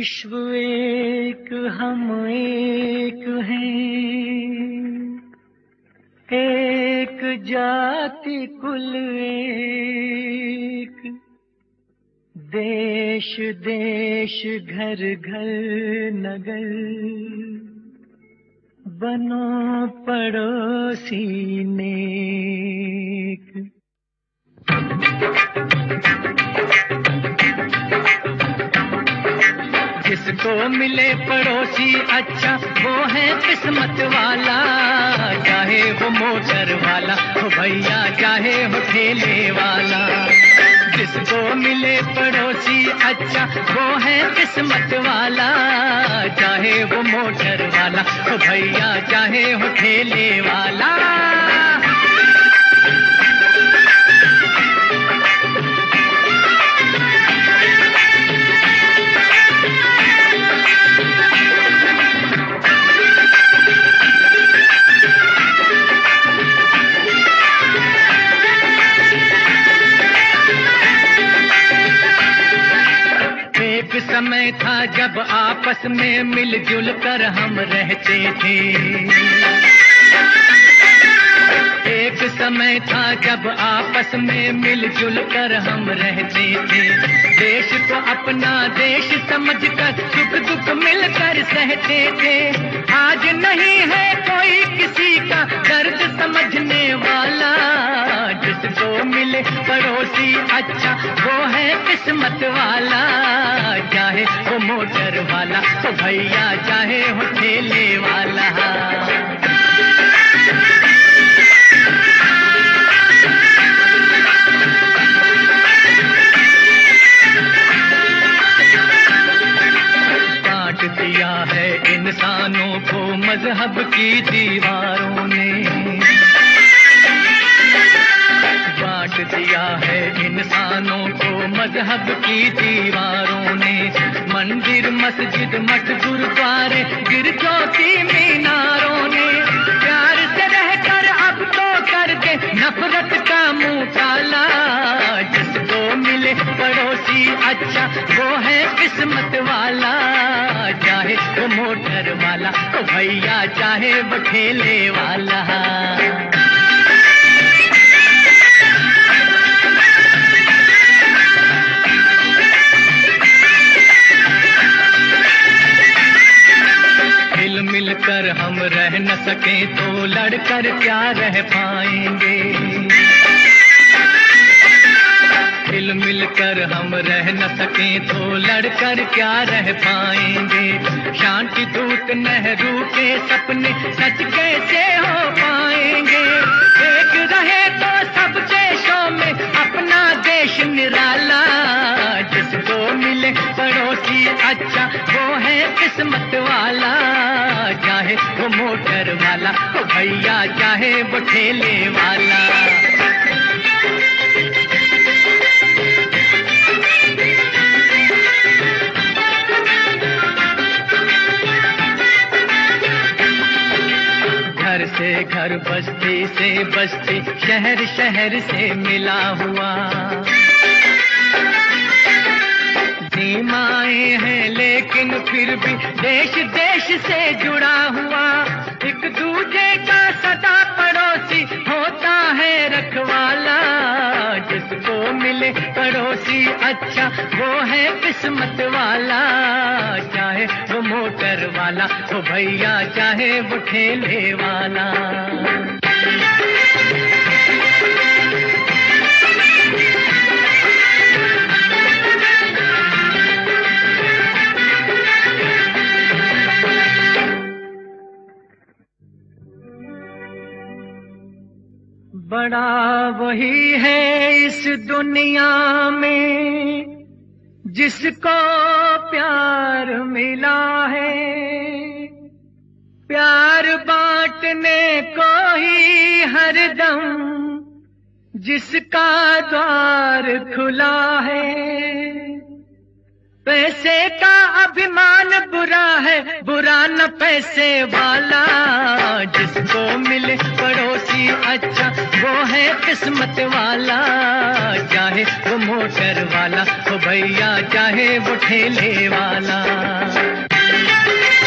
विश्व एक हम एक हैं, एक जाति कुल एक, देश देश घर घर नगर, बनो पड़ोसी नेक। जिसको मिले पड़ोसी अच्छा वो है किस्मत वाला, चाहे वो मोटर वाला हो भैया चाहे हो ठेले वाला। जिसको मिले पड़ोसी अच्छा वो है किस्मत वाला, चाहे वो मोटर वाला हो भैया चाहे हो ठेले वाला। समय था जब आपस में मिलजुल कर हम रहते थे, एक समय था जब आपस में मिलजुल कर हम रहते थे। देश को अपना देश समझकर सुख दुख मिलकर सहते थे। आज नहीं है कोई किसी का दर्द समझने वाला, जिसको मिले पड़ोसी अच्छा वो है किस्मत वाला, चाहे वो मोटर वाला तो भैया चाहे वो ठेले वाला। बांट दिया है इंसानों को मजहब की दीवारों ने, बांट दिया है इंसानों को मजहब की दीवारों ने। मंदिर मस्जिद मठ गुरुद्वारे गिरजों की मीनारों ने, प्यार से रहकर अब तो कर दे नफरत का मुंह काला। जिसको मिले पड़ोसी अच्छा वो है किस्मत वाला, चाहे वो मोटर वाला तो भैया चाहे वो ठेले वाला। मिलकर हम रह न सके तो लड़कर क्या रह पाएंगे, हिल मिलकर हम रह न सके तो लड़कर क्या रह पाएंगे। शांति दूत नेहरू के सपने सच कैसे हो पाएंगे, एक रहे तो सब देशों में अपना देश निराला। जिसको मिले पड़ोसी अच्छा वो है किस्मत वाला, चाहे वो मोटर वाला वो भैया चाहे वो ठेले वाला। घर से घर बस्ती से बस्ती शहर शहर से मिला हुआ, सीमाएं हैं लेकिन फिर भी देश देश से जुड़ा हुआ। एक दूजे का सदा पड़ोसी होता है रखवाला, जिसको मिले पड़ोसी अच्छा वो है किस्मत वाला, चाहे वो मोटर वाला वो भैया चाहे वो ठेले वाला। बड़ा वही है इस दुनिया में जिसको प्यार मिला है, प्यार बांटने को ही हरदम जिसका द्वार खुला है। पैसे का अभिमान बुरा है, बुरा न पैसे वाला। जिसको मिले पड़ोसी अच्छा वो है किस्मत वाला। चाहे वो मोटर वाला हो भैया, चाहे वो ठेले वाला।